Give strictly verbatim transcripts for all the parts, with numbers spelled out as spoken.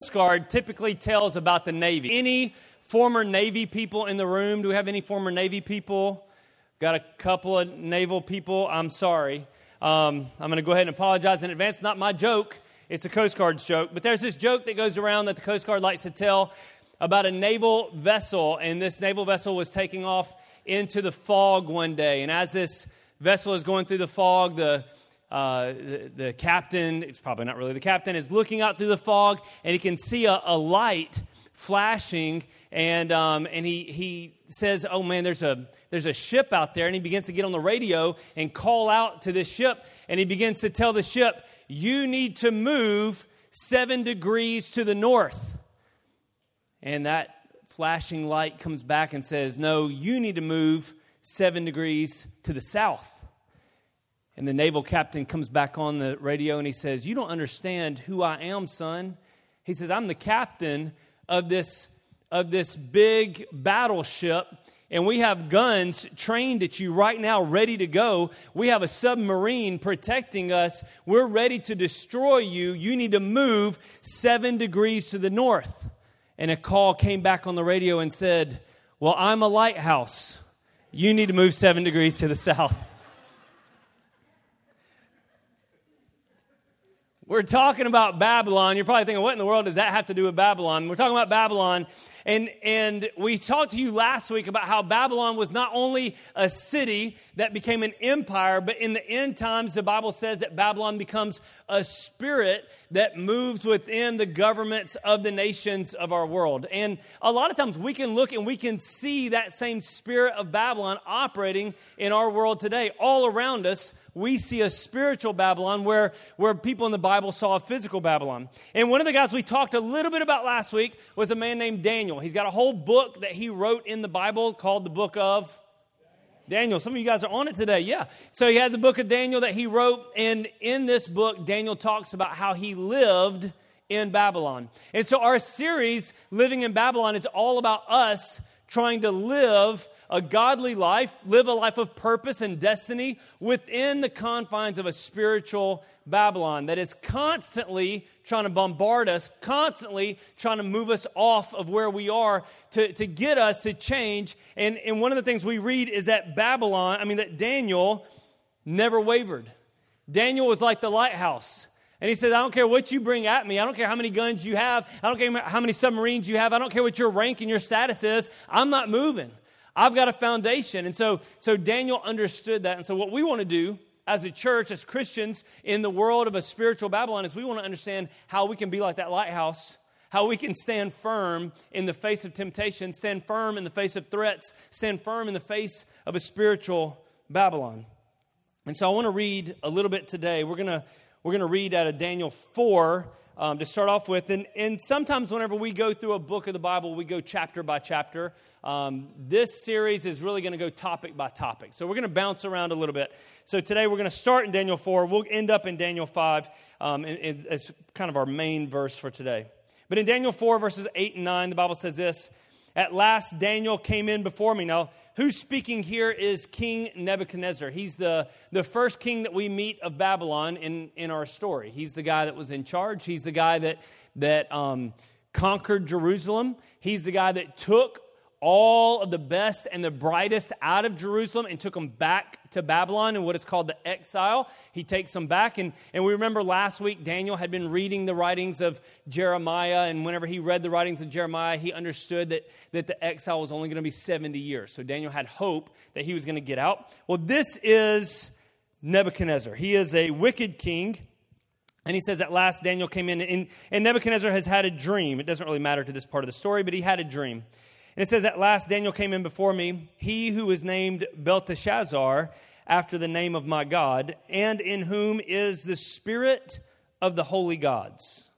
Coast Guard typically tells about the Navy. Any former Navy people in the room? Do we have any former Navy people? Got a couple of naval people. I'm sorry. Um, I'm going to go ahead and apologize in advance. It's not my joke. It's a Coast Guard's joke. But there's this joke that goes around that the Coast Guard likes to tell about a naval vessel. And this naval vessel was taking off into the fog one day. And as this vessel is going through the fog, the Uh, the, the captain, it's probably not really the captain, is looking out through the fog, and he can see a, a light flashing, and um, and he he says, "Oh man, there's a there's a ship out there," and he begins to get on the radio and call out to this ship, and he begins to tell the ship, "You need to move seven degrees to the north." And that flashing light comes back and says, "No, you need to move seven degrees to the south." And the naval captain comes back on the radio and he says, "You don't understand who I am, son." He says, "I'm the captain of this, of this big battleship, and we have guns trained at you right now, ready to go. We have a submarine protecting us. We're ready to destroy you. You need to move seven degrees to the north." And a call came back on the radio and said, "Well, I'm a lighthouse. You need to move seven degrees to the south." We're talking about Babylon. You're probably thinking, what in the world does that have to do with Babylon? We're talking about Babylon. And, and we talked to you last week about how Babylon was not only a city that became an empire, but in the end times, the Bible says that Babylon becomes a spirit that moves within the governments of the nations of our world. And a lot of times we can look and we can see that same spirit of Babylon operating in our world today. All around us, we see a spiritual Babylon where, where people in the Bible saw a physical Babylon. And one of the guys we talked a little bit about last week was a man named Daniel. He's got a whole book that he wrote in the Bible called the book of Daniel. Some of you guys are on it today. Yeah. So he had the book of Daniel that he wrote. And in this book, Daniel talks about how he lived in Babylon. And so our series, Living in Babylon, is all about us trying to live a godly life, live a life of purpose and destiny within the confines of a spiritual Babylon that is constantly trying to bombard us, constantly trying to move us off of where we are to, to get us to change. And, and one of the things we read is that Babylon, I mean, that Daniel never wavered. Daniel was like the lighthouse. And he says, "I don't care what you bring at me. I don't care how many guns you have. I don't care how many submarines you have. I don't care what your rank and your status is. I'm not moving. I've got a foundation." And so, so Daniel understood that. And so what we want to do as a church, as Christians in the world of a spiritual Babylon, is we want to understand how we can be like that lighthouse, how we can stand firm in the face of temptation, stand firm in the face of threats, stand firm in the face of a spiritual Babylon. And so I want to read a little bit today. We're going to we're going to read out of Daniel four um, to start off with. And, and sometimes whenever we go through a book of the Bible, we go chapter by chapter. Um, this series is really going to go topic by topic. So we're going to bounce around a little bit. So today we're going to start in Daniel four. We'll end up in Daniel five um, and, and as kind of our main verse for today. But in Daniel four, verses eight and nine, the Bible says this: "At last Daniel came in before me." Now, who's speaking here is King Nebuchadnezzar. He's the, the first king that we meet of Babylon in, in our story. He's the guy that was in charge. He's the guy that, that um, conquered Jerusalem. He's the guy that took all of the best and the brightest out of Jerusalem and took them back to Babylon in what is called the exile. He takes them back. And, and we remember last week, Daniel had been reading the writings of Jeremiah. And whenever he read the writings of Jeremiah, he understood that, that the exile was only going to be seventy years. So Daniel had hope that he was going to get out. Well, this is Nebuchadnezzar. He is a wicked king. And he says, at last Daniel came in. And, and Nebuchadnezzar has had a dream. It doesn't really matter to this part of the story, but he had a dream. And it says, "At last Daniel came in before me, he who is named Belteshazzar, after the name of my God, and in whom is the spirit of the holy gods."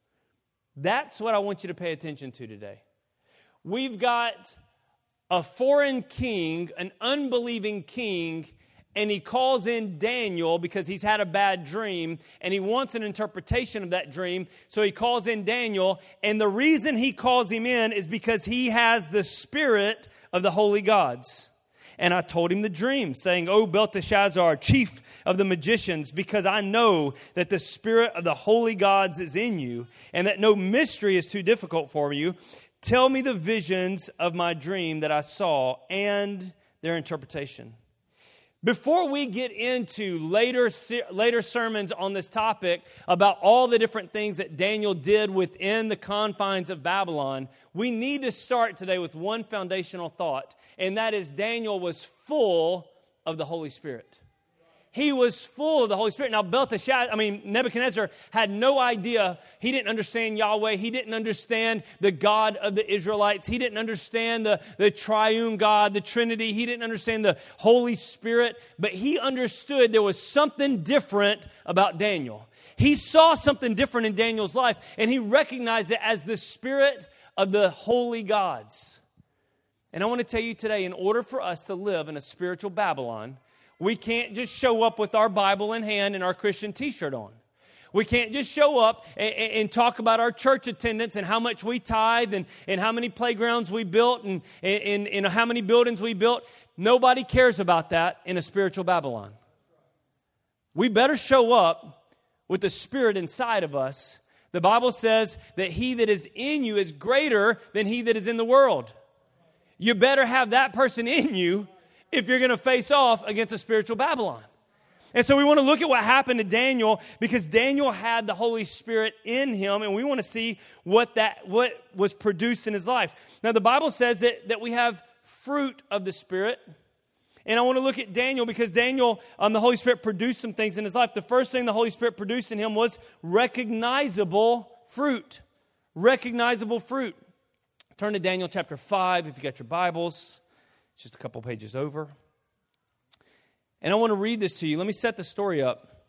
That's what I want you to pay attention to today. We've got a foreign king, an unbelieving king, and he calls in Daniel because he's had a bad dream, and he wants an interpretation of that dream. So he calls in Daniel, and the reason he calls him in is because he has the spirit of the holy gods. And I told him the dream, saying, O Belteshazzar, chief of the magicians, because I know that the spirit of the holy gods is in you, and that no mystery is too difficult for you, tell me the visions of my dream that I saw and their interpretation. Before we get into later, later sermons on this topic about all the different things that Daniel did within the confines of Babylon, we need to start today with one foundational thought, and that is Daniel was full of the Holy Spirit. He was full of the Holy Spirit. Now, Belteshazzar, I mean, Nebuchadnezzar had no idea. He didn't understand Yahweh. He didn't understand the God of the Israelites. He didn't understand the, the triune God, the Trinity. He didn't understand the Holy Spirit. But he understood there was something different about Daniel. He saw something different in Daniel's life, and he recognized it as the spirit of the holy gods. And I want to tell you today, in order for us to live in a spiritual Babylon, we can't just show up with our Bible in hand and our Christian t-shirt on. We can't just show up and, and talk about our church attendance and how much we tithe and, and how many playgrounds we built and, and, and how many buildings we built. Nobody cares about that in a spiritual Babylon. We better show up with the Spirit inside of us. The Bible says that he that is in you is greater than he that is in the world. You better have that person in you if you're going to face off against a spiritual Babylon. And so we want to look at what happened to Daniel, because Daniel had the Holy Spirit in him, and we want to see what that what was produced in his life. Now, the Bible says that, that we have fruit of the Spirit. And I want to look at Daniel because Daniel, um, the Holy Spirit produced some things in his life. The first thing the Holy Spirit produced in him was recognizable fruit. Recognizable fruit. Turn to Daniel chapter five if you got your Bibles. Just a couple pages over. And I want to read this to you. Let me set the story up.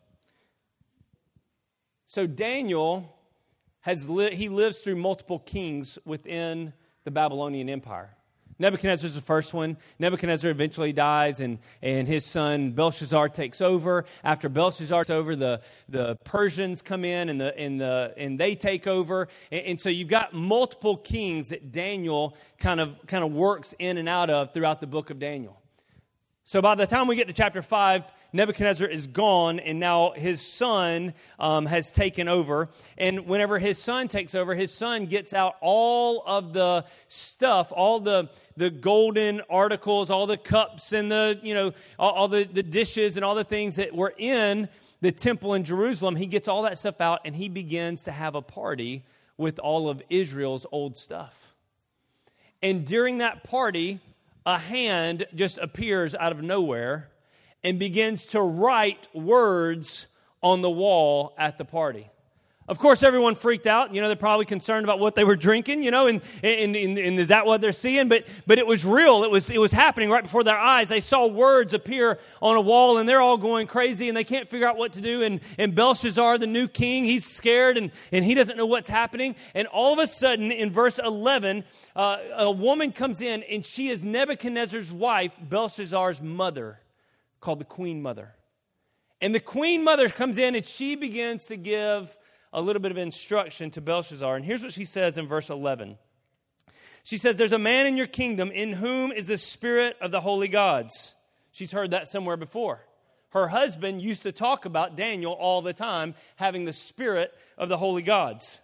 So Daniel, has li- he lives through multiple kings within the Babylonian Empire. Nebuchadnezzar is the first one. Nebuchadnezzar eventually dies, and, and his son Belshazzar takes over. After Belshazzar takes over, the, the Persians come in, and the and the and they take over. And, and so you've got multiple kings that Daniel kind of kind of works in and out of throughout the book of Daniel. So by the time we get to chapter five, Nebuchadnezzar is gone, and now his son um, has taken over. And whenever his son takes over, his son gets out all of the stuff, all the, the golden articles, all the cups and the, you know, all, all the, the dishes and all the things that were in the temple in Jerusalem. He gets all that stuff out, and he begins to have a party with all of Israel's old stuff. And during that party, a hand just appears out of nowhere and begins to write words on the wall at the party. Of course, everyone freaked out. You know, they're probably concerned about what they were drinking, you know, and, and, and, and is that what they're seeing? But but it was real. It was it was happening right before their eyes. They saw words appear on a wall, and they're all going crazy, and they can't figure out what to do. And, and Belshazzar, the new king, he's scared, and, and he doesn't know what's happening. And all of a sudden, in verse eleven, uh, a woman comes in, and she is Nebuchadnezzar's wife, Belshazzar's mother, called the Queen Mother. And the Queen Mother comes in, and she begins to give a little bit of instruction to Belshazzar. And here's what she says in verse eleven. She says, there's a man in your kingdom in whom is the spirit of the holy gods. She's heard that somewhere before. Her husband used to talk about Daniel all the time, having the spirit of the holy gods.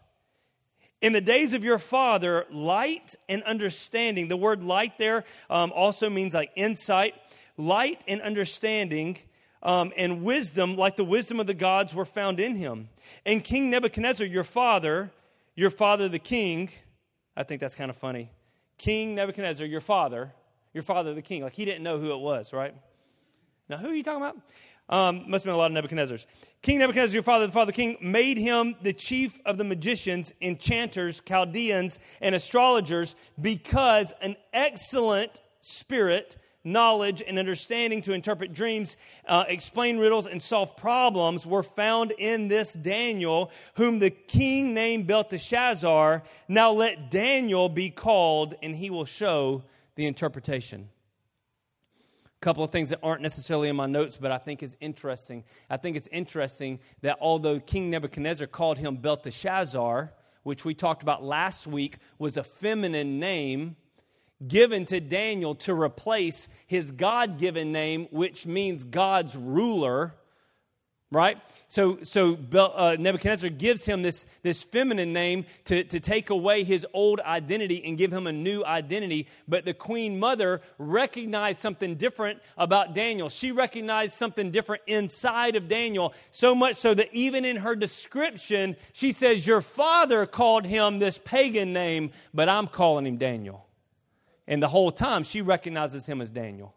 In the days of your father, light and understanding. The word light there um, also means like insight. Light and understanding Um, and wisdom, like the wisdom of the gods, were found in him. And King Nebuchadnezzar, your father, your father the king, I think that's kind of funny. King Nebuchadnezzar, your father, your father the king. Like he didn't know who it was, right? Now, who are you talking about? Um, must have been a lot of Nebuchadnezzars. King Nebuchadnezzar, your father, the father king, made him the chief of the magicians, enchanters, Chaldeans, and astrologers, because an excellent spirit, knowledge, and understanding to interpret dreams, uh, explain riddles, and solve problems were found in this Daniel, whom the king named Belteshazzar. Now let Daniel be called, and he will show the interpretation. A couple of things that aren't necessarily in my notes, but I think is interesting. I think it's interesting that although King Nebuchadnezzar called him Belteshazzar, which we talked about last week, was a feminine name, given to Daniel to replace his God-given name, which means God's ruler, right? So so uh, Nebuchadnezzar gives him this, this feminine name to, to take away his old identity and give him a new identity. But the queen mother recognized something different about Daniel. She recognized something different inside of Daniel, so much so that even in her description, she says, your father called him this pagan name, but I'm calling him Daniel. And the whole time, she recognizes him as Daniel.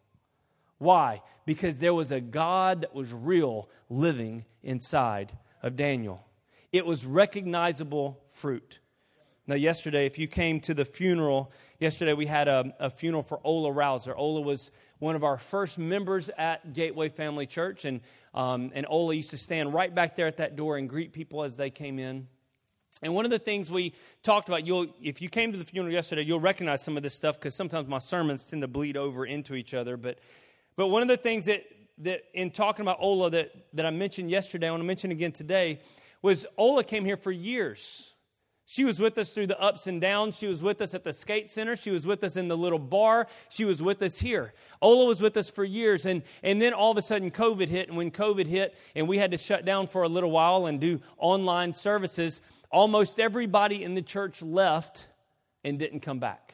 Why? Because there was a God that was real living inside of Daniel. It was recognizable fruit. Now, yesterday, if you came to the funeral, yesterday we had a, a funeral for Ola Rouser. Ola was one of our first members at Gateway Family Church, and um, and Ola used to stand right back there at that door and greet people as they came in. And one of the things we talked about, you'll if you came to the funeral yesterday, you'll recognize some of this stuff because sometimes my sermons tend to bleed over into each other. But but one of the things that, that in talking about Ola that, that I mentioned yesterday, I want to mention again today, was Ola came here for years. She was with us through the ups and downs. She was with us at the skate center. She was with us in the little bar. She was with us here. Ola was with us for years. And, and then all of a sudden COVID hit. And when COVID hit and we had to shut down for a little while and do online services, almost everybody in the church left and didn't come back.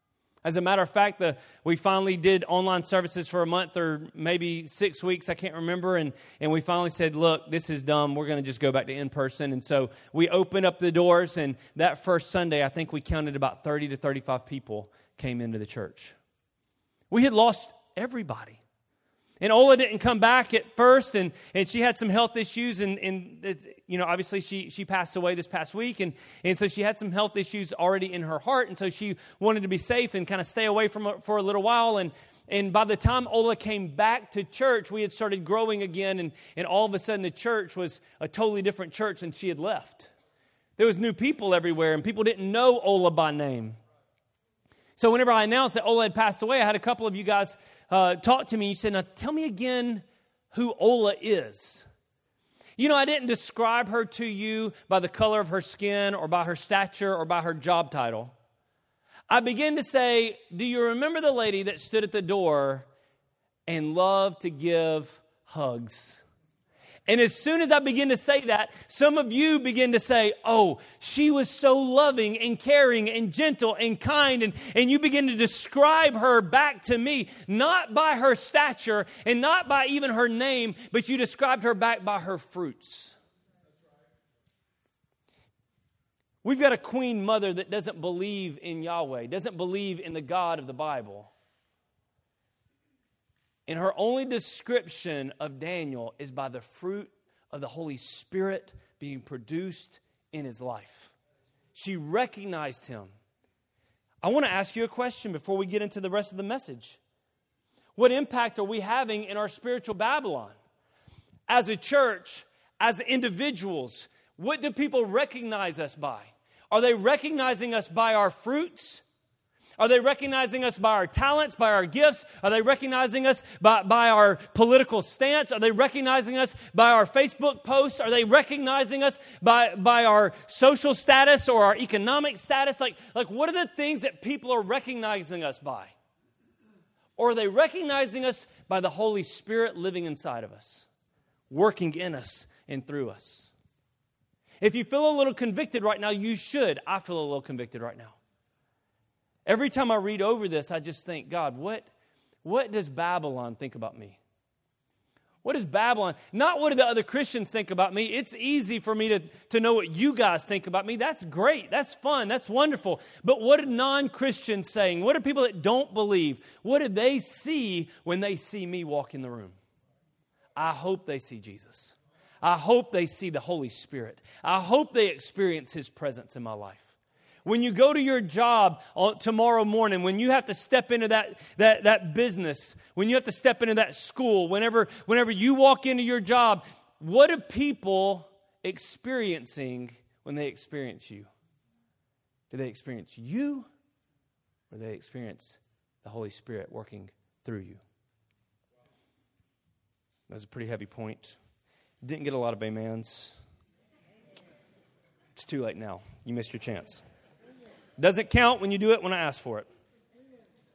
As a matter of fact, the, we finally did online services for a month or maybe six weeks, I can't remember, and, and we finally said, look, this is dumb, we're going to just go back to in-person. And so we opened up the doors, and that first Sunday, I think we counted about thirty to thirty-five people came into the church. We had lost everybody. And Ola didn't come back at first, and, and she had some health issues, and, and you know, obviously she she passed away this past week, and, and so she had some health issues already in her heart, and so she wanted to be safe and kind of stay away from her for a little while, and and by the time Ola came back to church, we had started growing again, and, and all of a sudden the church was a totally different church than she had left. There was new people everywhere, and people didn't know Ola by name. So whenever I announced that Ola had passed away, I had a couple of you guys uh, talk to me. You said, now tell me again who Ola is. You know, I didn't describe her to you by the color of her skin or by her stature or by her job title. I began to say, do you remember the lady that stood at the door and loved to give hugs? And as soon as I begin to say that, some of you begin to say, oh, she was so loving and caring and gentle and kind. And, and you begin to describe her back to me, not by her stature and not by even her name, but you described her back by her fruits. We've got a queen mother that doesn't believe in Yahweh, doesn't believe in the God of the Bible. And her only description of Daniel is by the fruit of the Holy Spirit being produced in his life. She recognized him. I want to ask you a question before we get into the rest of the message. What impact are we having in our spiritual Babylon? As a church, as individuals, what do people recognize us by? Are they recognizing us by our fruits? Are they recognizing us by our talents, by our gifts? Are they recognizing us by, by our political stance? Are they recognizing us by our Facebook posts? Are they recognizing us by, by our social status or our economic status? Like, like, what are the things that people are recognizing us by? Or are they recognizing us by the Holy Spirit living inside of us, working in us and through us? If you feel a little convicted right now, you should. I feel a little convicted right now. Every time I read over this, I just think, God, what, what does Babylon think about me? What does Babylon, not what do the other Christians think about me? It's easy for me to, to know what you guys think about me. That's great. That's fun. That's wonderful. But what are non-Christians saying? What are people that don't believe? What do they see when they see me walk in the room? I hope they see Jesus. I hope they see the Holy Spirit. I hope they experience His presence in my life. When you go to your job on, tomorrow morning, when you have to step into that, that, that business, when you have to step into that school, whenever, whenever you walk into your job, what are people experiencing when they experience you? Do they experience you, or do they experience the Holy Spirit working through you? That's a pretty heavy point. Didn't get a lot of amens. It's too late now. You missed your chance. Doesn't count when you do it when I ask for it.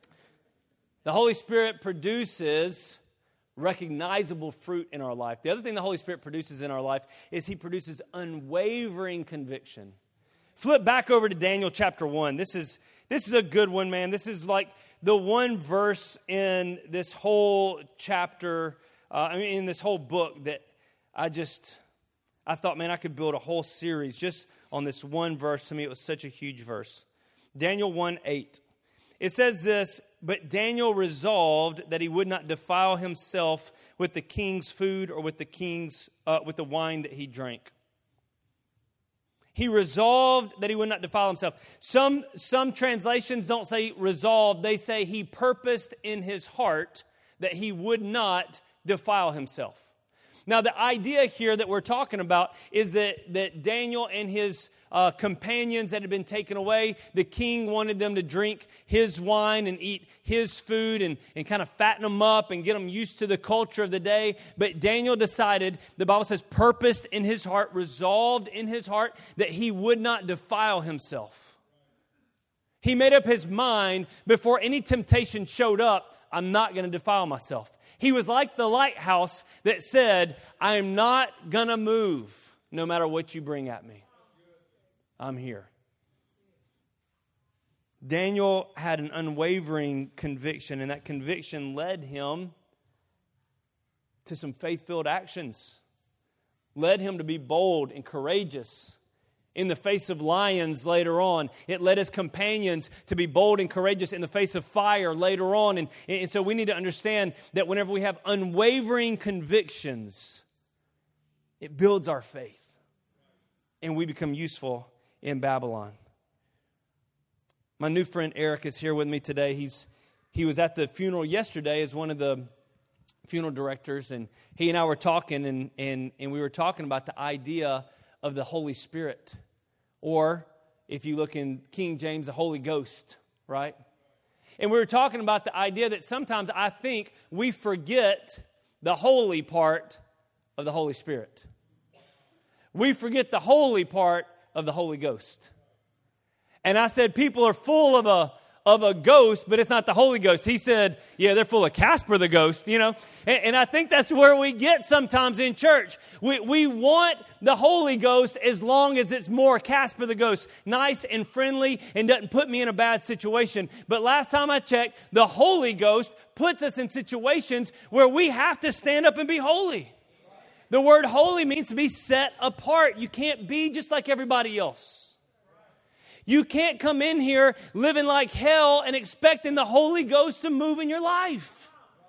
The Holy Spirit produces recognizable fruit in our life. The other thing the Holy Spirit produces in our life is He produces unwavering conviction. Flip back over to Daniel chapter one. This is, this is a good one, man. This is like the one verse in this whole chapter, uh, I mean, in this whole book that I just, I thought, man, I could build a whole series just on this one verse. To me, it was such a huge verse. Daniel one eight. It says this, but Daniel resolved that he would not defile himself with the king's food or with the king's uh, with the wine that he drank. He resolved that he would not defile himself. Some, some translations don't say resolved. They say he purposed in his heart that he would not defile himself. Now, the idea here that we're talking about is that, that Daniel and his uh, companions that had been taken away, the king wanted them to drink his wine and eat his food and, and kind of fatten them up and get them used to the culture of the day. But Daniel decided, the Bible says, purposed in his heart, resolved in his heart that he would not defile himself. He made up his mind before any temptation showed up, I'm not going to defile myself. He was like the lighthouse that said, I'm not going to move no matter what you bring at me. I'm here. Daniel had an unwavering conviction, and that conviction led him to some faith-filled actions. Led him to be bold and courageous in the face of lions later on. It led his companions to be bold and courageous in the face of fire later on. And, and so we need to understand that whenever we have unwavering convictions, it builds our faith. And we become useful in Babylon. My new friend Eric is here with me today. He's He was at the funeral yesterday as one of the funeral directors. And he and I were talking, and, and, and we were talking about the idea of the Holy Spirit, or if you look in King James, the Holy Ghost, right? And we were talking about the idea that sometimes I think we forget the holy part of the Holy Spirit. We forget the holy part of the Holy Ghost. And I said, people are full of a of a ghost, but it's not the Holy Ghost. He said, yeah, they're full of Casper the ghost, you know. And, and I think that's where we get sometimes in church. We, we want the Holy Ghost as long as it's more Casper the ghost, nice and friendly and doesn't put me in a bad situation. But last time I checked, the Holy Ghost puts us in situations where we have to stand up and be holy. The word holy means to be set apart. You can't be just like everybody else. You can't come in here living like hell and expecting the Holy Ghost to move in your life.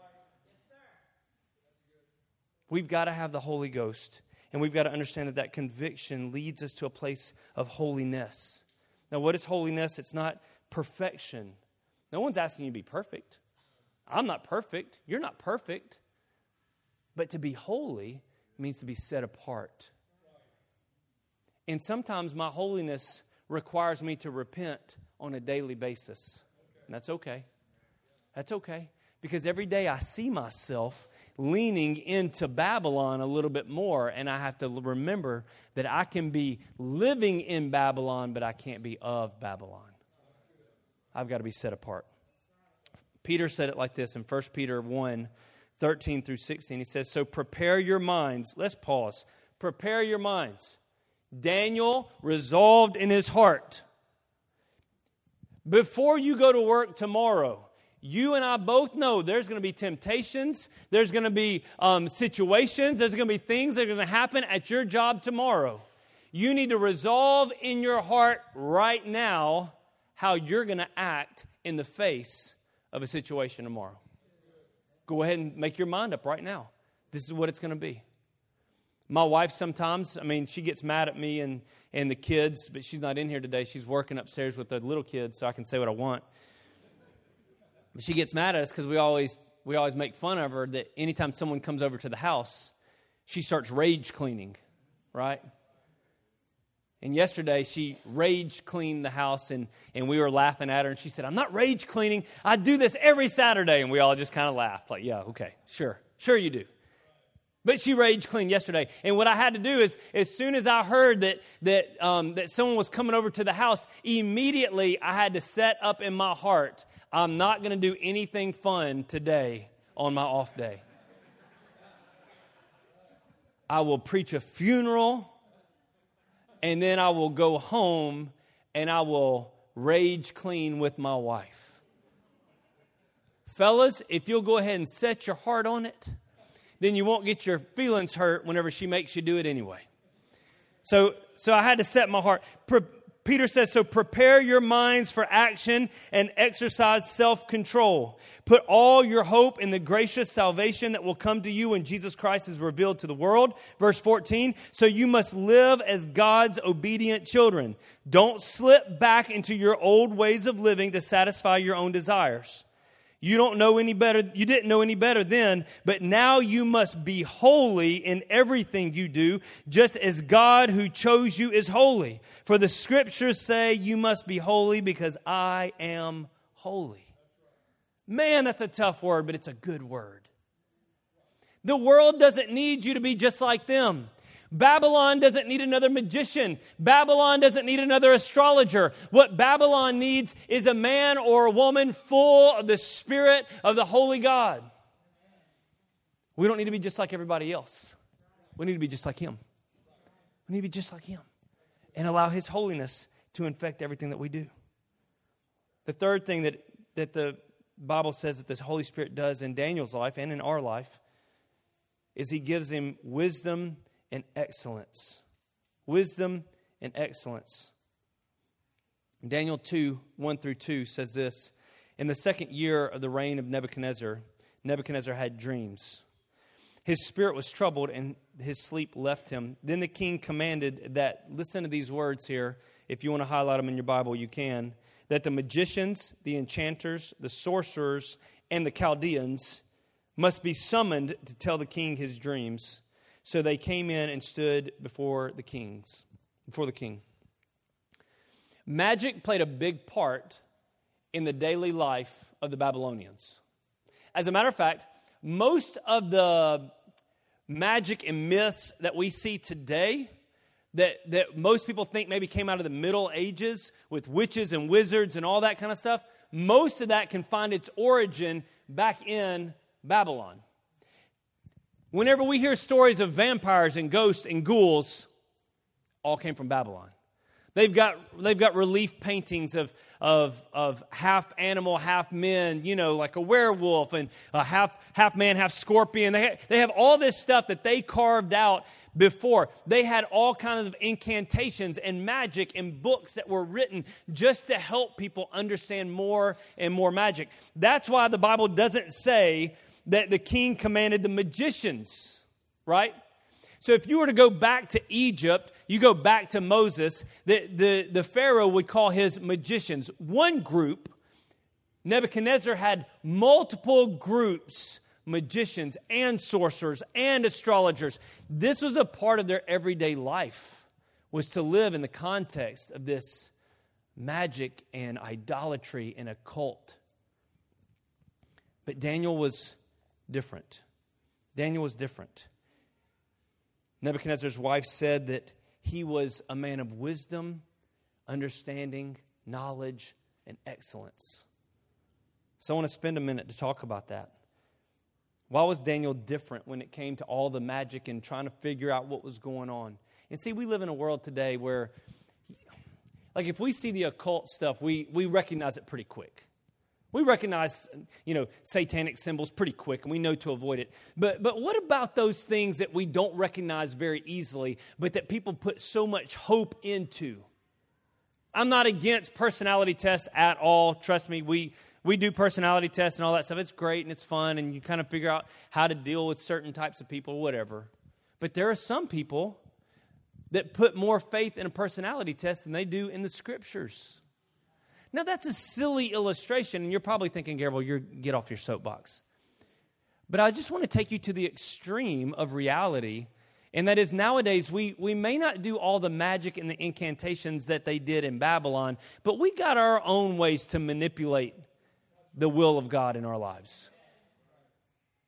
We've got to have the Holy Ghost, and we've got to understand that that conviction leads us to a place of holiness. Now, what is holiness? It's not perfection. No one's asking you to be perfect. I'm not perfect. You're not perfect. But to be holy means to be set apart. And sometimes my holiness requires me to repent on a daily basis. And that's okay. That's okay. Because every day I see myself leaning into Babylon a little bit more, and I have to remember that I can be living in Babylon, but I can't be of Babylon. I've got to be set apart. Peter said it like this in First Peter one, thirteen through sixteen. He says, so prepare your minds. Let's pause. Prepare your minds. Daniel resolved in his heart, before you go to work tomorrow, you and I both know there's going to be temptations, there's going to be um, situations, there's going to be things that are going to happen at your job tomorrow. You need to resolve in your heart right now how you're going to act in the face of a situation tomorrow. Go ahead and make your mind up right now. This is what it's going to be. My wife sometimes, I mean, she gets mad at me and, and the kids, but she's not in here today. She's working upstairs with the little kids, so I can say what I want. But she gets mad at us because we always we always make fun of her that anytime someone comes over to the house, she starts rage cleaning, right? And yesterday, she rage cleaned the house, and, and we were laughing at her, and she said, I'm not rage cleaning. I do this every Saturday. And we all just kind of laughed, like, yeah, okay, sure. Sure you do. But she rage cleaned yesterday. And what I had to do is, as soon as I heard that that um, that someone was coming over to the house, immediately I had to set up in my heart, I'm not going to do anything fun today on my off day. I will preach a funeral, and then I will go home, and I will rage clean with my wife. Fellas, if you'll go ahead and set your heart on it, then you won't get your feelings hurt whenever she makes you do it anyway. So, so I had to set my heart. Pre- Peter says, so prepare your minds for action and exercise self-control. Put all your hope in the gracious salvation that will come to you when Jesus Christ is revealed to the world. Verse fourteen, so you must live as God's obedient children. Don't slip back into your old ways of living to satisfy your own desires. You don't know any better, you didn't know any better then, but now you must be holy in everything you do, just as God who chose you is holy. For the scriptures say you must be holy because I am holy. Man, that's a tough word, but it's a good word. The world doesn't need you to be just like them. Babylon doesn't need another magician. Babylon doesn't need another astrologer. What Babylon needs is a man or a woman full of the Spirit of the Holy God. We don't need to be just like everybody else. We need to be just like Him. We need to be just like Him and allow His holiness to infect everything that we do. The third thing that, that the Bible says that the Holy Spirit does in Daniel's life and in our life is He gives him wisdom and excellence. Wisdom and excellence. Daniel two, one through two says this. In the second year of the reign of Nebuchadnezzar, Nebuchadnezzar had dreams. His spirit was troubled and his sleep left him. Then the king commanded that, listen to these words here. If you want to highlight them in your Bible, you can. That the magicians, the enchanters, the sorcerers, and the Chaldeans must be summoned to tell the king his dreams. So they came in and stood before the kings, before the king. Magic played a big part in the daily life of the Babylonians. As a matter of fact, most of the magic and myths that we see today, that, that most people think maybe came out of the Middle Ages with witches and wizards and all that kind of stuff, most of that can find its origin back in Babylon. Whenever we hear stories of vampires and ghosts and ghouls, all came from Babylon. They've got they've got relief paintings of of of half animal, half men, you know, like a werewolf and a half half man, half scorpion. They ha- they have all this stuff that they carved out before. They had all kinds of incantations and magic and books that were written just to help people understand more and more magic. That's why the Bible doesn't say that the king commanded the magicians, right? So if you were to go back to Egypt, you go back to Moses, the, the, the Pharaoh would call his magicians. One group, Nebuchadnezzar had multiple groups, magicians and sorcerers and astrologers. This was a part of their everyday life, was to live in the context of this magic and idolatry and occult. But Daniel was different. Daniel was different. Nebuchadnezzar's wife said that he was a man of wisdom, understanding, knowledge, and excellence. So I want to spend a minute to talk about that. Why was Daniel different when it came to all the magic and trying to figure out what was going on? And see, we live in a world today where, like, if we see the occult stuff, we, we recognize it pretty quick. We recognize, you know, satanic symbols pretty quick, and we know to avoid it. But but what about those things that we don't recognize very easily, but that people put so much hope into? I'm not against personality tests at all. Trust me, we we do personality tests and all that stuff. It's great and it's fun, and you kind of figure out how to deal with certain types of people, whatever. But there are some people that put more faith in a personality test than they do in the Scriptures. Now, that's a silly illustration, and you're probably thinking, Gabriel, you're get off your soapbox. But I just want to take you to the extreme of reality, and that is nowadays we, we may not do all the magic and the incantations that they did in Babylon, but we got our own ways to manipulate the will of God in our lives.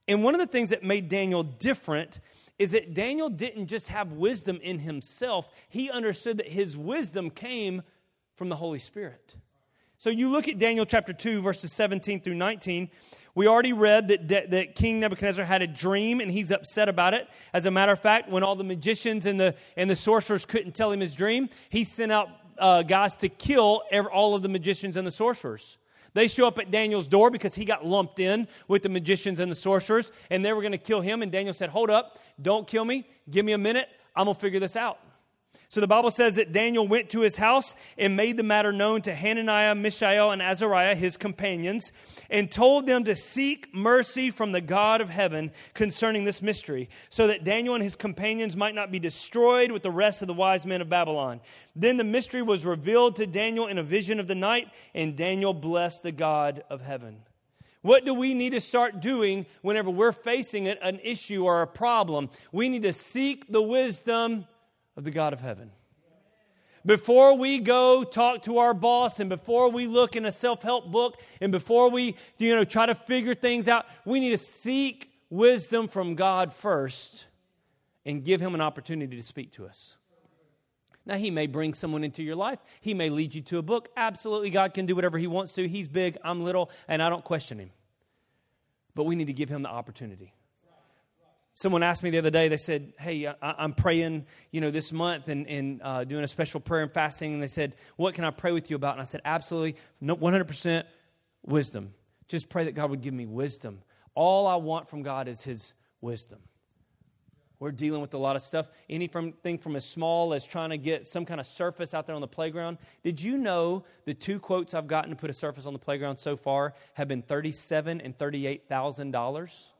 And one of the things that made Daniel different is that Daniel didn't just have wisdom in himself. He understood that his wisdom came from the Holy Spirit. So you look at Daniel chapter two, verses seventeen through nineteen. We already read that, that King Nebuchadnezzar had a dream and he's upset about it. As a matter of fact, when all the magicians and the, and the sorcerers couldn't tell him his dream, he sent out uh, guys to kill every, all of the magicians and the sorcerers. They show up at Daniel's door because he got lumped in with the magicians and the sorcerers, and they were going to kill him. And Daniel said, hold up, don't kill me. Give me a minute. I'm going to figure this out. So the Bible says that Daniel went to his house and made the matter known to Hananiah, Mishael, and Azariah, his companions, and told them to seek mercy from the God of heaven concerning this mystery, so that Daniel and his companions might not be destroyed with the rest of the wise men of Babylon. Then the mystery was revealed to Daniel in a vision of the night, and Daniel blessed the God of heaven. What do we need to start doing whenever we're facing an issue or a problem? We need to seek the wisdom of the God of heaven. Before we go talk to our boss, and before we look in a self-help book, and before we, you know, try to figure things out, we need to seek wisdom from God first and give Him an opportunity to speak to us. Now, He may bring someone into your life. He may lead you to a book. Absolutely, God can do whatever He wants to. He's big, I'm little, and I don't question Him. But we need to give Him the opportunity. Someone asked me the other day, they said, hey, I, I'm praying, you know, this month and, and uh, doing a special prayer and fasting. And they said, what can I pray with you about? And I said, absolutely, no, one hundred percent wisdom. Just pray that God would give me wisdom. All I want from God is His wisdom. We're dealing with a lot of stuff. Anything from as small as trying to get some kind of surface out there on the playground. Did you know the two quotes I've gotten to put a surface on the playground so far have been thirty-seven thousand dollars and thirty-eight thousand dollars?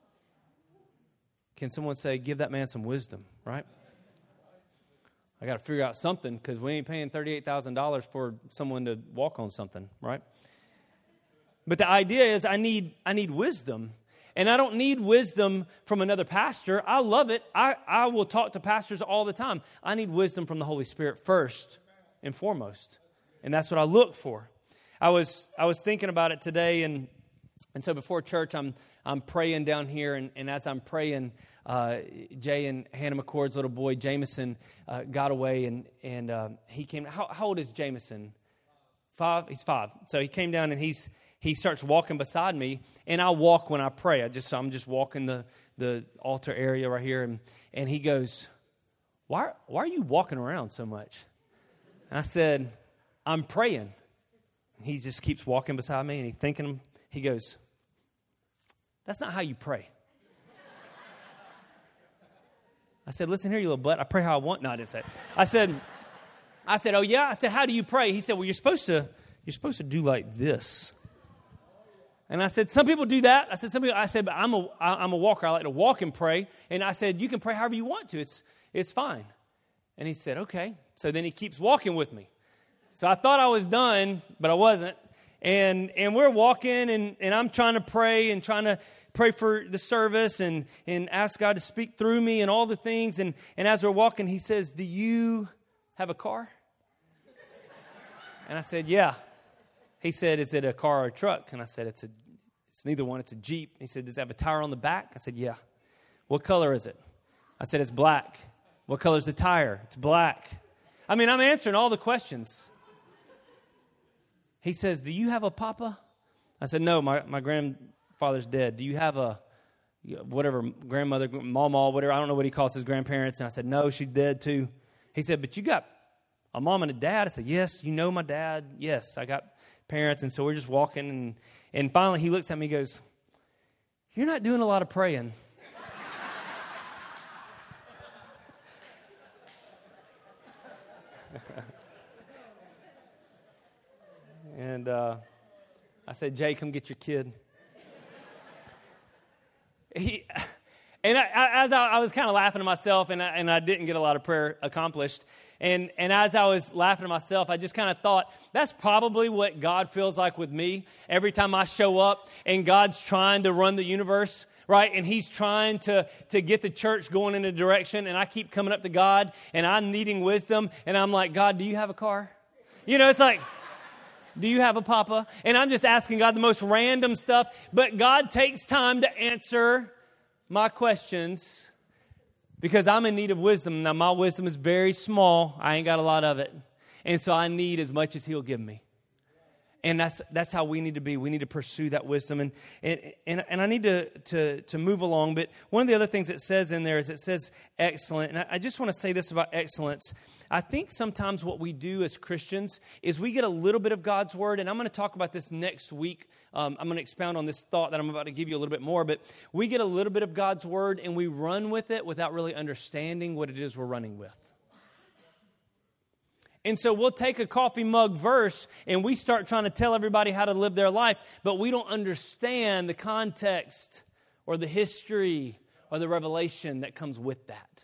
Can someone say, give that man some wisdom, right? I got to figure out something because we ain't paying thirty-eight thousand dollars for someone to walk on something, right? But the idea is I need I need wisdom. And I don't need wisdom from another pastor. I love it. I, I will talk to pastors all the time. I need wisdom from the Holy Spirit first and foremost. And that's what I look for. I was I was thinking about it today, and and so before church, I'm I'm praying down here, and, and as I'm praying, uh, Jay and Hannah McCord's little boy, Jameson, uh, got away, and and uh, he came. How, how old is Jameson? Five? He's five. So he came down, and he's he starts walking beside me, and I walk when I pray. I just I'm just walking the, the altar area right here, and, and he goes, why, why are you walking around so much? And I said, I'm praying. And he just keeps walking beside me, and he's thinking, he goes, that's not how you pray. I said, listen here, you little butt. I pray how I want. No, I didn't say it. I said, I said, oh yeah? I said, how do you pray? He said, well, you're supposed to, you're supposed to do like this. And I said, some people do that. I said, some people, I said, but I'm a, I'm a walker. I like to walk and pray. And I said, you can pray however you want to. It's, it's fine. And he said, okay. So then he keeps walking with me. So I thought I was done, but I wasn't. And and we're walking, and, and I'm trying to pray and trying to pray for the service and, and ask God to speak through me and all the things. And, and as we're walking, he says, do you have a car? And I said, yeah. He said, is it a car or a truck? And I said, it's a, it's neither one. It's a Jeep. He said, does it have a tire on the back? I said, yeah. What color is it? I said, it's black. What color is the tire? It's black. I mean, I'm answering all the questions. He says, do you have a papa? I said, no, my, my grandfather's dead. Do you have a, whatever, grandmother, mama, whatever, I don't know what he calls his grandparents. And I said, no, she's dead too. He said, but you got a mom and a dad? I said, yes. You know my dad? Yes, I got parents. And so we're just walking, and, and finally he looks at me and goes, you're not doing a lot of praying. And uh, I said, Jay, come get your kid. He, and I, as I, I was kind of laughing to myself, and I, and I didn't get a lot of prayer accomplished. And, and as I was laughing to myself, I just kind of thought, that's probably what God feels like with me every time I show up and God's trying to run the universe, right? And He's trying to, to get the church going in a direction, and I keep coming up to God, and I'm needing wisdom, and I'm like, God, do you have a car? You know, it's like, do you have a papa? And I'm just asking God the most random stuff, but God takes time to answer my questions because I'm in need of wisdom. Now, my wisdom is very small. I ain't got a lot of it. And so I need as much as He'll give me. And that's that's how we need to be. We need to pursue that wisdom. And and, and, and I need to, to, to move along. But one of the other things it says in there is it says excellent. And I, I just want to say this about excellence. I think sometimes what we do as Christians is we get a little bit of God's Word. And I'm going to talk about this next week. Um, I'm going to expound on this thought that I'm about to give you a little bit more. But we get a little bit of God's Word and we run with it without really understanding what it is we're running with. And so we'll take a coffee mug verse and we start trying to tell everybody how to live their life, but we don't understand the context or the history or the revelation that comes with that.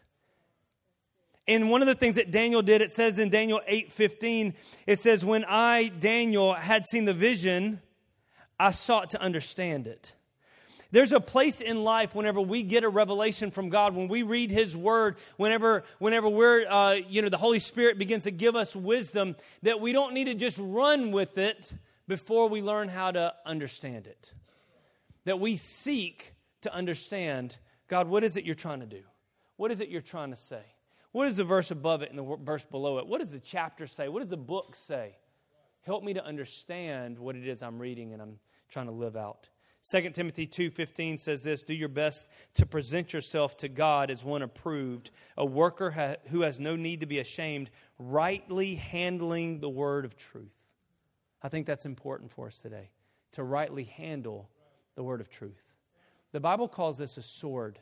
And one of the things that Daniel did, it says in Daniel eight fifteen, it says, when I, Daniel, had seen the vision, I sought to understand it. There's a place in life whenever we get a revelation from God, when we read His Word, whenever whenever we're, uh, you know, the Holy Spirit begins to give us wisdom, that we don't need to just run with it before we learn how to understand it. That we seek to understand, God, what is it you're trying to do? What is it you're trying to say? What is the verse above it and the verse below it? What does the chapter say? What does the book say? Help me to understand what it is I'm reading and I'm trying to live out. Second Timothy two fifteen says this, do your best to present yourself to God as one approved, a worker ha- who has no need to be ashamed, rightly handling the word of truth. I think that's important for us today, to rightly handle the word of truth. The Bible calls this a sword.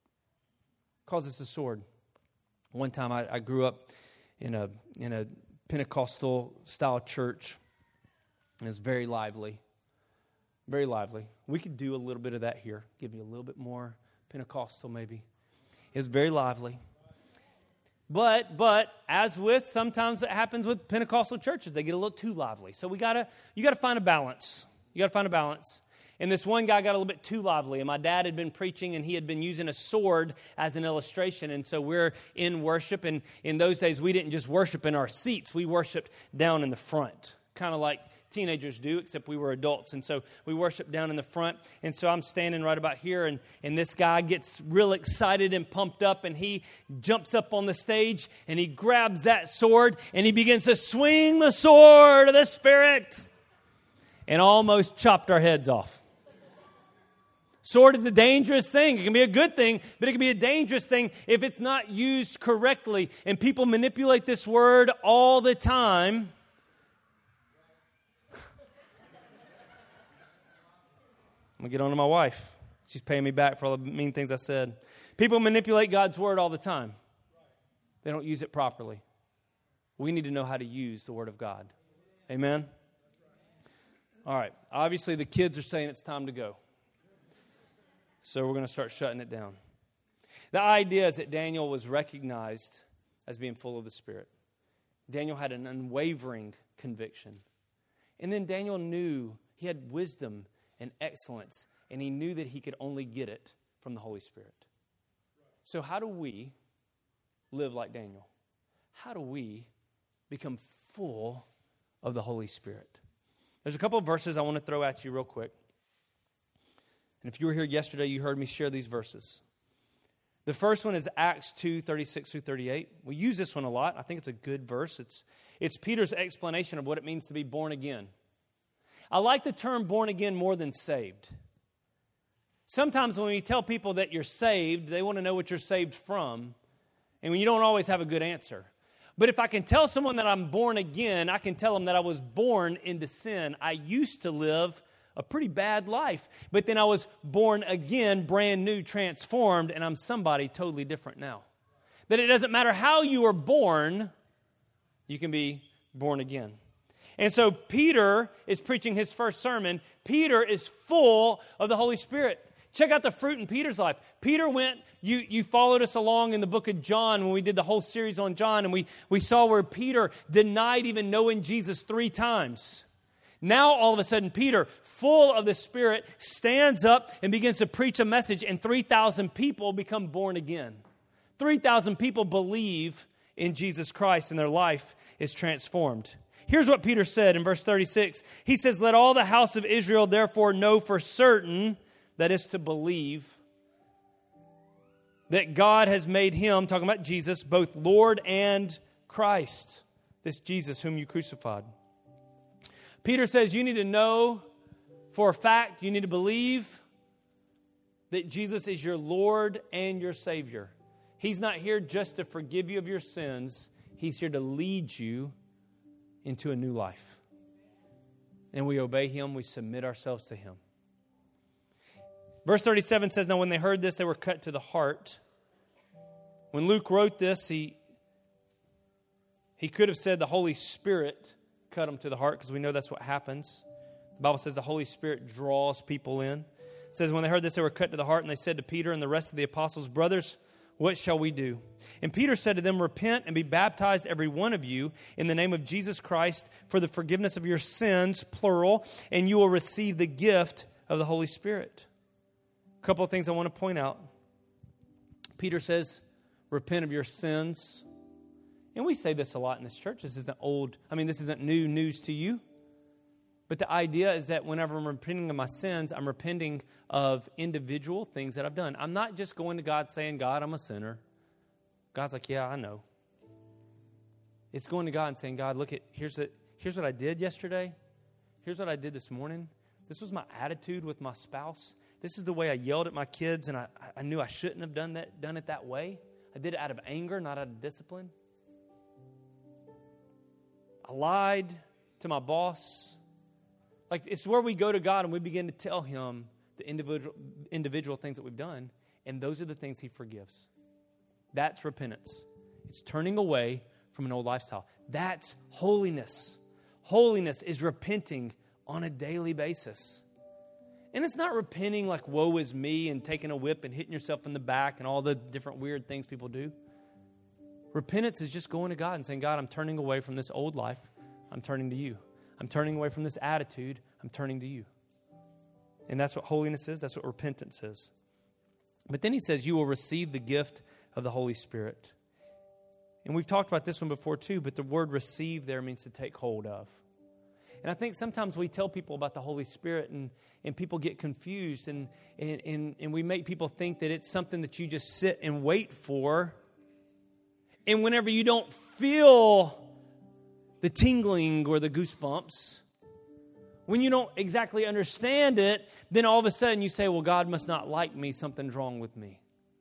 Calls this a sword. One time I, I grew up in a in a Pentecostal style church. It was very lively. Very lively. We could do a little bit of that here. Give you a little bit more Pentecostal maybe. It was very lively. But, but, as with, sometimes it happens with Pentecostal churches. They get a little too lively. So we gotta, you gotta find a balance. You gotta find a balance. And this one guy got a little bit too lively. And my dad had been preaching and he had been using a sword as an illustration. And so we're in worship. And in those days, we didn't just worship in our seats. We worshiped down in the front. Kind of like teenagers do, except we were adults. And so we worship down in the front. And so I'm standing right about here, and, and this guy gets real excited and pumped up, and he jumps up on the stage, and he grabs that sword, and he begins to swing the sword of the Spirit, and almost chopped our heads off. Sword is a dangerous thing. It can be a good thing, but it can be a dangerous thing if it's not used correctly. And people manipulate this word all the time. I'm going to get on to my wife. She's paying me back for all the mean things I said. People manipulate God's word all the time. They don't use it properly. We need to know how to use the word of God. Amen? All right. Obviously, the kids are saying it's time to go. So we're going to start shutting it down. The idea is that Daniel was recognized as being full of the Spirit. Daniel had an unwavering conviction. And then Daniel knew he had wisdom and excellence, and he knew that he could only get it from the Holy Spirit. So how do we live like Daniel? How do we become full of the Holy Spirit? There's a couple of verses I want to throw at you real quick. And if you were here yesterday, you heard me share these verses. The first one is Acts two, thirty-six through thirty-eight. We use this one a lot. I think it's a good verse. It's, it's Peter's explanation of what it means to be born again. I like the term born again more than saved. Sometimes when you tell people that you're saved, they want to know what you're saved from. And you don't always have a good answer. But if I can tell someone that I'm born again, I can tell them that I was born into sin. I used to live a pretty bad life. But then I was born again, brand new, transformed, and I'm somebody totally different now. That it doesn't matter how you were born, you can be born again. And so Peter is preaching his first sermon. Peter is full of the Holy Spirit. Check out the fruit in Peter's life. Peter went, you, you followed us along in the book of John when we did the whole series on John, and we, we saw where Peter denied even knowing Jesus three times. Now, all of a sudden, Peter, full of the Spirit, stands up and begins to preach a message, and three thousand people become born again. three thousand people believe in Jesus Christ, and their life is transformed. Here's what Peter said in verse thirty-six. He says, let all the house of Israel therefore know for certain, that is to believe, that God has made him, talking about Jesus, both Lord and Christ. This Jesus whom you crucified. Peter says you need to know for a fact, you need to believe that Jesus is your Lord and your Savior. He's not here just to forgive you of your sins. He's here to lead you into a new life. And we obey him, we submit ourselves to him. Verse thirty-seven says, now when they heard this, they were cut to the heart. When Luke wrote this, he, he could have said the Holy Spirit cut them to the heart, because we know that's what happens. The Bible says the Holy Spirit draws people in. It says when they heard this, they were cut to the heart, and they said to Peter and the rest of the apostles, brothers, what shall we do? And Peter said to them, repent and be baptized, every one of you, in the name of Jesus Christ for the forgiveness of your sins, plural, and you will receive the gift of the Holy Spirit. A couple of things I want to point out. Peter says, repent of your sins. And we say this a lot in this church. This isn't old, I mean, this isn't new news to you. But the idea is that whenever I'm repenting of my sins, I'm repenting of individual things that I've done. I'm not just going to God saying, God, I'm a sinner. God's like, yeah, I know. It's going to God and saying, God, look, at here's, the, here's what I did yesterday. Here's what I did this morning. This was my attitude with my spouse. This is the way I yelled at my kids, and I, I knew I shouldn't have done that, done it that way. I did it out of anger, not out of discipline. I lied to my boss. Like, it's where we go to God and we begin to tell him the individual individual things that we've done, and those are the things he forgives. That's repentance. It's turning away from an old lifestyle. That's holiness. Holiness is repenting on a daily basis. And it's not repenting like woe is me and taking a whip and hitting yourself in the back and all the different weird things people do. Repentance is just going to God and saying, God, I'm turning away from this old life. I'm turning to you. I'm turning away from this attitude. I'm turning to you. And that's what holiness is. That's what repentance is. But then he says, you will receive the gift of the Holy Spirit. And we've talked about this one before too, but the word receive there means to take hold of. And I think sometimes we tell people about the Holy Spirit and, and people get confused and, and, and, and we make people think that it's something that you just sit and wait for. And whenever you don't feel the tingling or the goosebumps, when you don't exactly understand it, then all of a sudden you say, well, God must not like me. Something's wrong with me.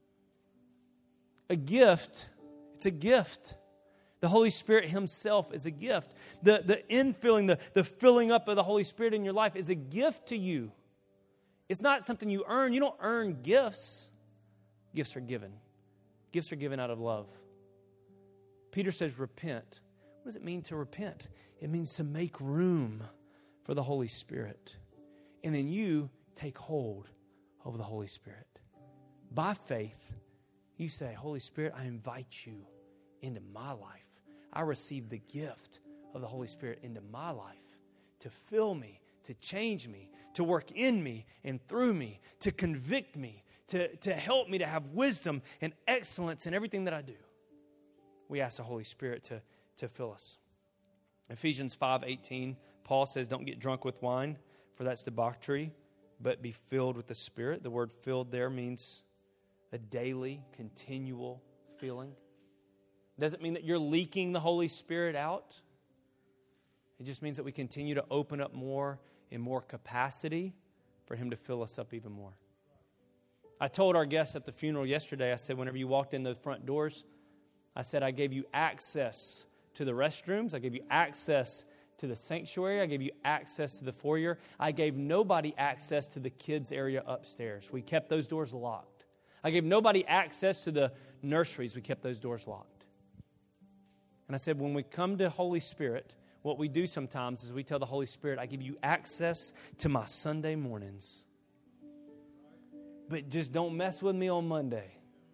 A gift, it's a gift. The Holy Spirit himself is a gift. The, the infilling, the, the filling up of the Holy Spirit in your life is a gift to you. It's not something you earn. You don't earn gifts. Gifts are given. Gifts are given out of love. Peter says, repent. What does it mean to repent? It means to make room for the Holy Spirit. And then you take hold of the Holy Spirit. By faith, you say, Holy Spirit, I invite you into my life. I receive the gift of the Holy Spirit into my life to fill me, to change me, to work in me and through me, to convict me, to, to help me to have wisdom and excellence in everything that I do. We ask the Holy Spirit to, to fill us. Ephesians five eighteen, Paul says, don't get drunk with wine, for that's debauchery, but be filled with the Spirit. The word filled there means a daily, continual filling. It doesn't mean that you're leaking the Holy Spirit out. It just means that we continue to open up more and more capacity for Him to fill us up even more. I told our guests at the funeral yesterday, I said, whenever you walked in the front doors, I said, I gave you access to the restrooms. I gave you access to the sanctuary. I gave you access to the foyer. I gave nobody access to the kids' area upstairs. We kept those doors locked. I gave nobody access to the nurseries. We kept those doors locked. And I said, when we come to Holy Spirit, what we do sometimes is we tell the Holy Spirit, I give you access to my Sunday mornings. But just don't mess with me on Monday.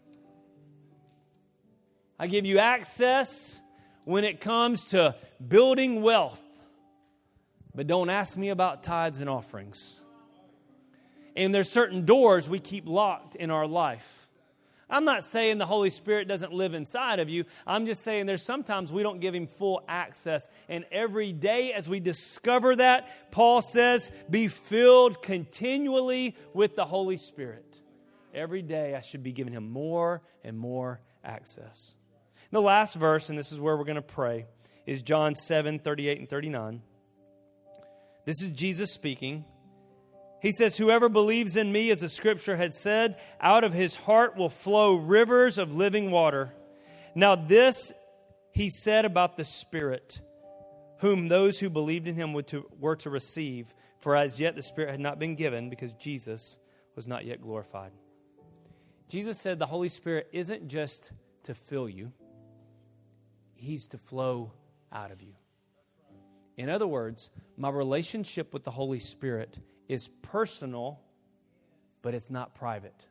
I give you access when it comes to building wealth. But don't ask me about tithes and offerings. And there's certain doors we keep locked in our life. I'm not saying the Holy Spirit doesn't live inside of you. I'm just saying there's sometimes we don't give Him full access. And every day as we discover that, Paul says, be filled continually with the Holy Spirit. Every day I should be giving him more and more access. The last verse, and this is where we're going to pray, is John seven, thirty-eight and thirty-nine. This is Jesus speaking. He says, whoever believes in me, as the scripture had said, out of his heart will flow rivers of living water. Now this he said about the Spirit, whom those who believed in him would to, were to receive. For as yet the Spirit had not been given, because Jesus was not yet glorified. Jesus said the Holy Spirit isn't just to fill you. He's to flow out of you. In other words, my relationship with the Holy Spirit is personal, but it's not private.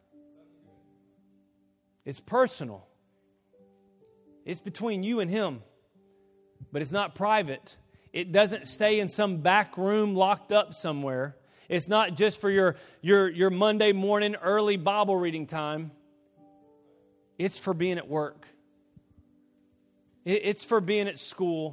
It's personal. It's between you and him, but it's not private. It doesn't stay in some back room locked up somewhere. It's not just for your, your, your Monday morning early Bible reading time. It's for being at work. It, it's for being at school.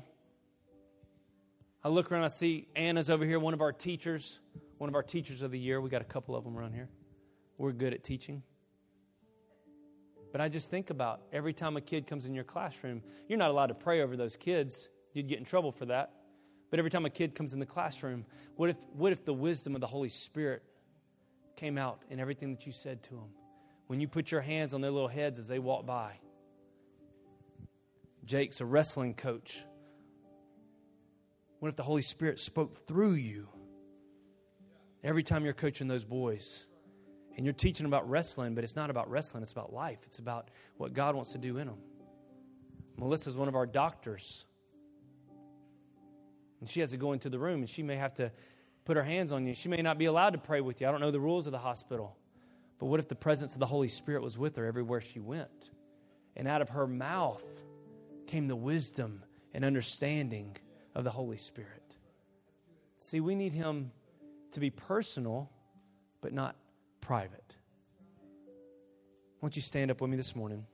I look around, I see Anna's over here, one of our teachers, one of our teachers of the year. We got a couple of them around here. We're good at teaching. But I just think about every time a kid comes in your classroom, you're not allowed to pray over those kids. You'd get in trouble for that. But every time a kid comes in the classroom, what if what if the wisdom of the Holy Spirit came out in everything that you said to them? When you put your hands on their little heads as they walk by. Jake's a wrestling coach. What if the Holy Spirit spoke through you every time you're coaching those boys? And you're teaching them about wrestling, but it's not about wrestling. It's about life. It's about what God wants to do in them. Melissa's one of our doctors. And she has to go into the room, and she may have to put her hands on you. She may not be allowed to pray with you. I don't know the rules of the hospital. But what if the presence of the Holy Spirit was with her everywhere she went? And out of her mouth came the wisdom and understanding of the Holy Spirit. See, we need him to be personal, but not private. Won't you stand up with me this morning?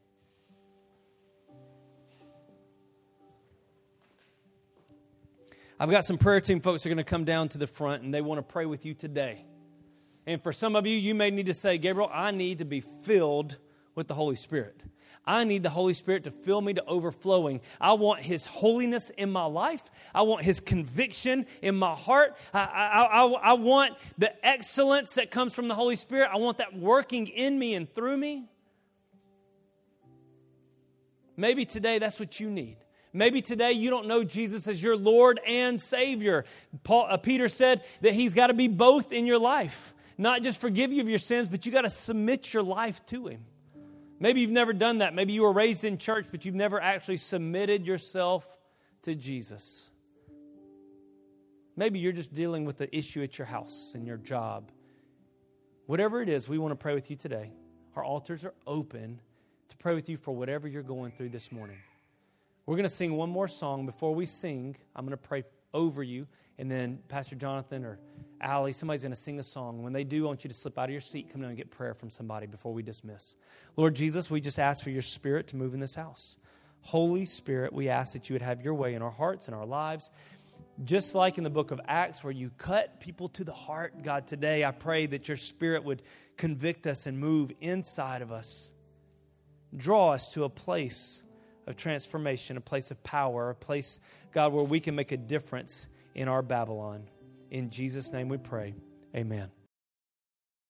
I've got some prayer team folks that are going to come down to the front, and they want to pray with you today. And for some of you, you may need to say, Gabriel, I need to be filled with the Holy Spirit. I need the Holy Spirit to fill me to overflowing. I want his holiness in my life. I want his conviction in my heart. I, I, I, I want the excellence that comes from the Holy Spirit. I want that working in me and through me. Maybe today that's what you need. Maybe today you don't know Jesus as your Lord and Savior. Paul, uh, Peter said that he's got to be both in your life. Not just forgive you of your sins, but you got to submit your life to him. Maybe you've never done that. Maybe you were raised in church, but you've never actually submitted yourself to Jesus. Maybe you're just dealing with the issue at your house and your job. Whatever it is, we want to pray with you today. Our altars are open to pray with you for whatever you're going through this morning. We're going to sing one more song. Before we sing, I'm going to pray over you, and then Pastor Jonathan or Allie, somebody's going to sing a song. When they do, I want you to slip out of your seat, come down and get prayer from somebody before we dismiss. Lord Jesus, we just ask for your Spirit to move in this house. Holy Spirit, we ask that you would have your way in our hearts and our lives. Just like in the book of Acts where you cut people to the heart, God, today I pray that your Spirit would convict us and move inside of us. Draw us to a place of transformation, a place of power, a place, God, where we can make a difference in our Babylon. In Jesus' name we pray. Amen.